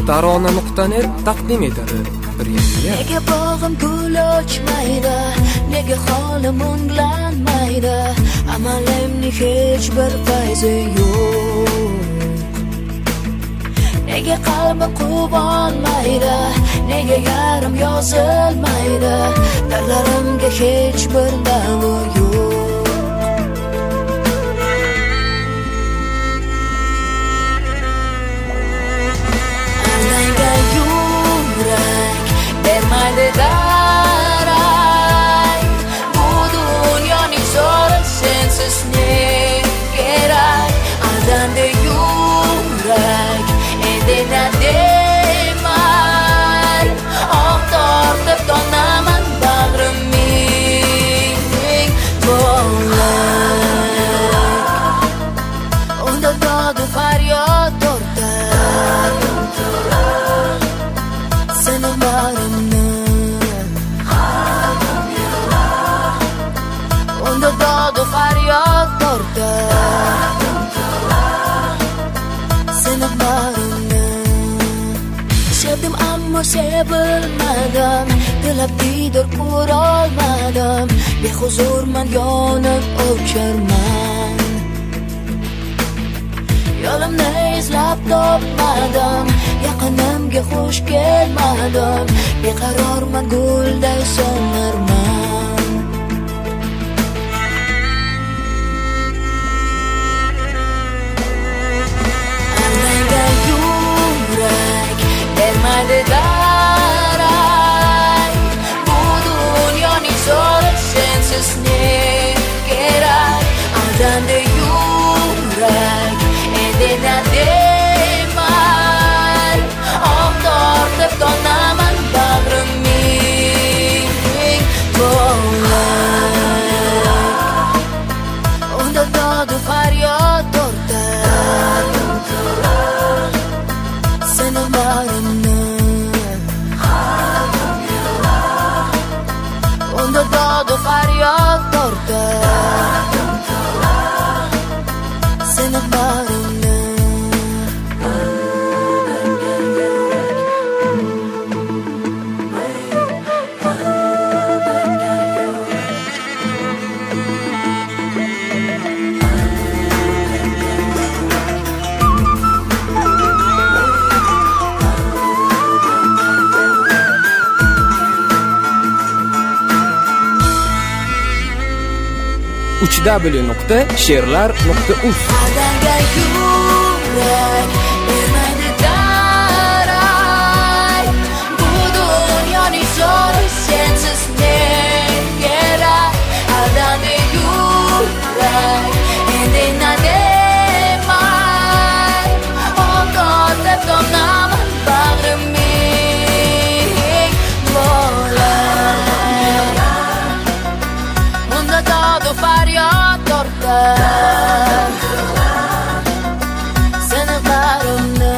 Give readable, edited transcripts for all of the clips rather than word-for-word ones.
tarona.net taqdim etadi. Bir yangi. Nega bog'im gul ochmaydi, nega holim o'nglanmaydi, amalimning hech bir fayzi yo'q. Nega qalbim quvonmaydi, nega yarim yozilmaydi, darlarimga hech bir davo yo'q. Alanga yurak bermaydi daray, bu dunyoning zo'ri sensiz ne kerak. Aldandi yurak edina demay, oh tortib donaman bag'rimning bo'lak. Unda dodu faryod tortar, seni barimni unda dodu faryod tortar, seni barimni. Sevdim ammo sevilmadim, tilab diydor ko'rolmadim, behuzurman yonib o'charman. Yo'limni izlab topmadim, yaqinimga xush kelmadim, beqarorman gulday sonarman. Alanga yurak bermaydi daray, bu dunyoning zo'ri sensiz ne kerak. Aldandi yurak edina demay, oh tortib donaman bag'rimning bo'lak. Unda dodu faryod tortar, seni barimni unda dodu faryod tortar, seni barimni. www.she'rlar.uz. Alanga yurak bermaydi daray, bu dunyoning zo'ri sensiz ne kerak. Aldandi yurak edina demay, oh tortib donaman bag'rimning bo'lak. Unda dodu faryod tortar, seni barimni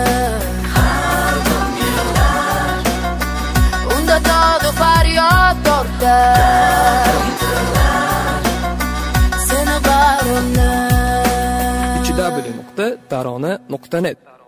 unda dodu faryod tortar, seni barimni. www.tarona.net